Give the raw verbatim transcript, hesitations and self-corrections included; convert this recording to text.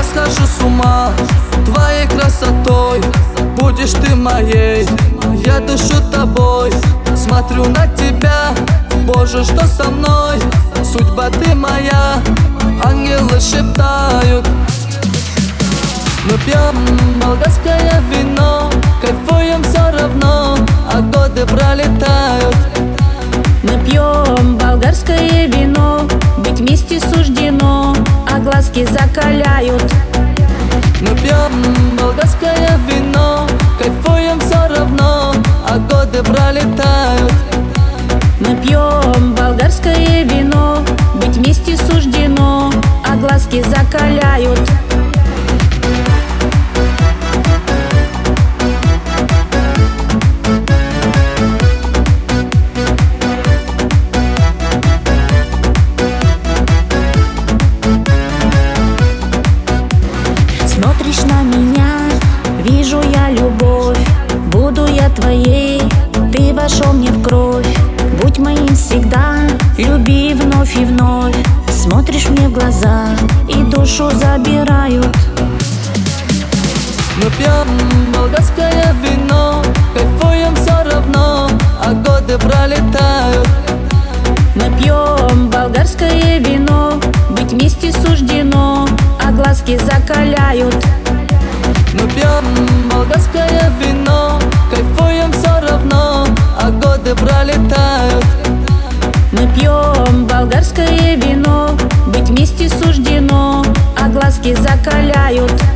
схожу с ума твоей красотой. Будешь ты моей, я дышу тобой. Смотрю на тебя, Боже, что со мной? Судьба ты моя, ангелы шептают. Мы пьем болгарское вино, кайфуем все равно, а годы пролетают. Мы пьем болгарское вино, быть вместе суждено, а глазки закаляют. Мы пьем болгарское вино, кайфуем все равно, а годы пролетают. Мы пьем болгарское вино, быть вместе суждено, а глазки закаляют. Смотришь на меня, вижу я любовь. Буду я твоей, ты вошел мне в кровь. Будь моим всегда, люби вновь и вновь. Смотришь мне в глаза и душу забирают. Мы пьем болгарское вино, кайфуем все равно, а годы пролетают. Мы пьем болгарское вино, быть вместе суждено, а глазки закаляют. Мы пьем болгарское вино, кайфуем все равно, а годы пролетают. Мы пьем болгарское вино, быть вместе суждено, а глазки закаляют.